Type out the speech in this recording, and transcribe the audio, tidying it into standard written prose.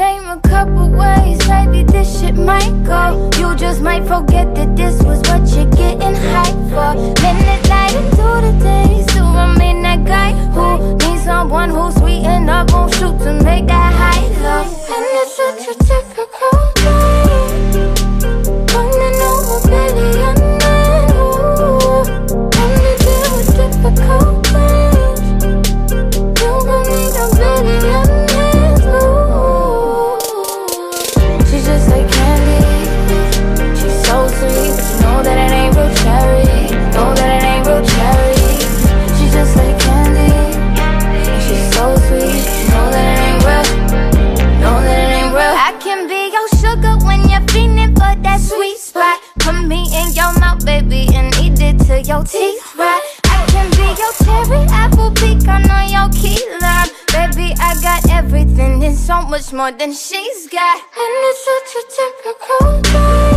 name a couple ways, maybe this shit might go. You just might forget that this was what you're getting hyped for. Minute night into the day, so I mean that guy who needs someone who's sweet enough, won't shoot to make that high low. And it's such a typical day, running over billionaire. And to deal with difficult things, you gon' need a billionaire. She's just like candy, she's so sweet. You know that it ain't real cherry, know that it ain't real cherry. She's just like candy, and she's so sweet. You know that it ain't real, know that it ain't real. I can be your sugar when you're feeling for that sweet spot. Put me in your mouth, baby, and eat it till your teeth rot. I can be your cherry, apple, pecan, or your key lime. Baby, I got everything and so much more than she's got. And it's such a typical day.